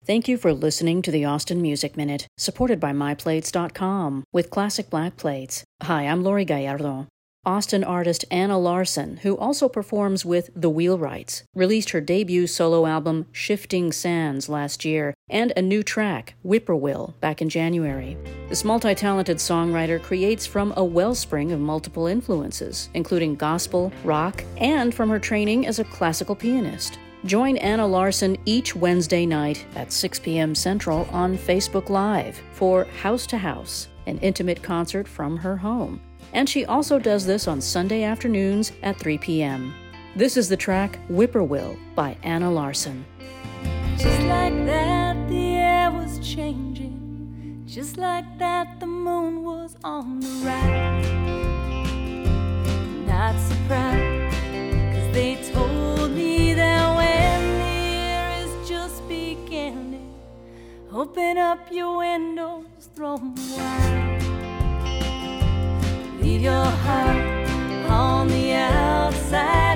Thank you for listening to the Austin Music Minute, supported by MyPlates.com with classic black plates. Hi, I'm Lori Gallardo. Austin artist Anna Larson, who also performs with The Wheelwrights, released her debut solo album Shifting Sands last year and a new track, Whippoorwill, back in January. This multi-talented songwriter creates from a wellspring of multiple influences, including gospel, rock, and from her training as a classical pianist. Join Anna Larson each Wednesday night at 6 p.m. Central on Facebook Live for House to House, an intimate concert from her home. And she also does this on Sunday afternoons at 3 p.m. This is the track Whippoorwill by Anna Larson. Just like that, the air was changing. Just like that, the moon was on the rise. Not surprised, 'cause they told me that when the year is just beginning, open up your windows, throw them wide. Leave your heart on the outside.